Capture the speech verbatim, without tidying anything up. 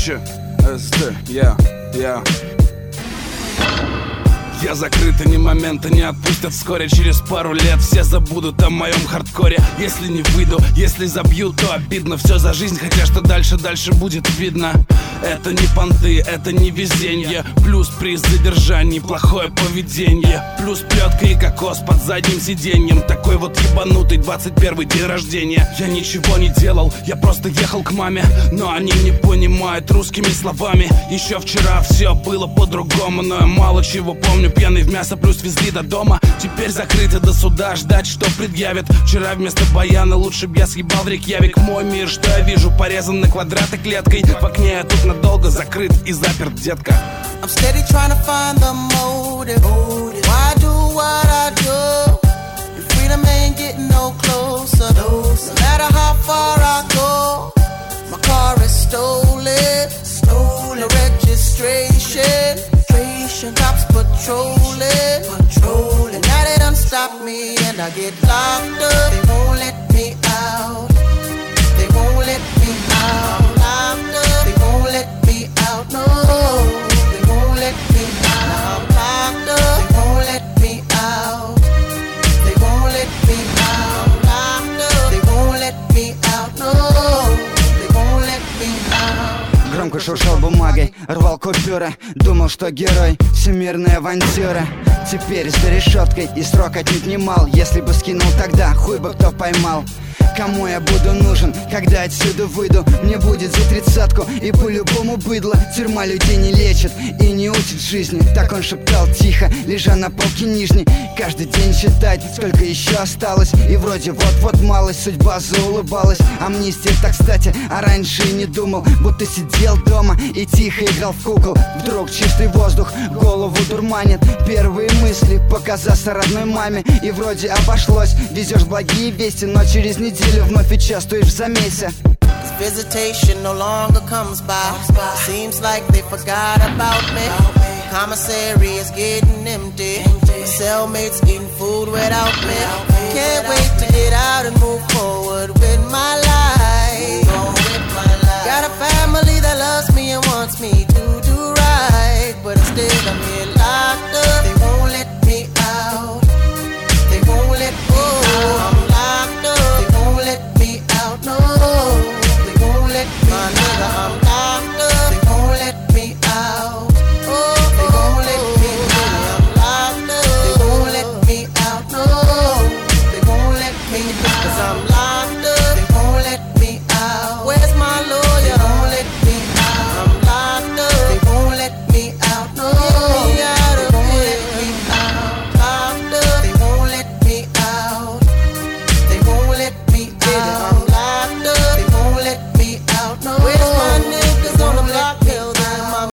Ч, С, Д, я, я. Я закрыт, и ни момента не отпустят. Вскоре, через пару лет, все забудут о моем хардкоре. Если не выйду, если забью, то обидно. Все за жизнь, хотя что дальше, дальше будет видно. Это не понты, это не везенье. Плюс приз задержаний, плохое поведение. Плюс плетка и кокос под задним сиденьем. Такой вот ебанутый двадцать первый день рождения. Я ничего не делал, я просто ехал к маме. Но они не понимают русскими словами. Еще вчера все было по-другому, но я мало чего помню. Пьяный в мясо, плюс везли до дома. Теперь закрыто до суда, ждать, что предъявят. Вчера вместо баяна лучше б я съебал в Рейкьявик. Мой мир, что я вижу, порезан на квадраты клеткой. В окне я тут надолго закрыт и заперт, детка. I'm steady trying to find the motive. Why do what I do? Your freedom ain't getting no closer. No matter how far I go, my car is stolen. Stolen registration. Cops patrolling, patrolling. Now they done stop me and I get locked up. They won't let me out. They won't let me out. Locked up. They won't let me out. No, they won't let me out. Locked up. They won't let me out. They won't let me out. Locked up. They won't let me out. No, they won't let me out. Громко шуршал бумагой, рвал купюры. Думал, что герой всемирной авантюры. Теперь за решеткой и срок отнюдь не мал. Если бы скинул тогда, хуй бы кто поймал. Кому я буду нужен, когда отсюда выйду? Мне будет за тридцатку и по-любому быдло. Тюрьма людей не лечит и не учит жизни. Так он шептал тихо, лежа на полке нижней. Каждый день считать, сколько еще осталось. И вроде вот-вот малость, судьба заулыбалась. Амнистия так кстати, а раньше и не думал. Будто сидел дома и тихо играл в кукол. Вдруг чистый воздух голову дурманит. Первые мысли показаться родной маме. И вроде обошлось, везешь благие вести, но через неделю вновь и частуешь в замесе. Visitation no longer comes by. Seems like they forgot about me. Commissary is getting empty. My cellmates eating food without me. Can't wait to get out of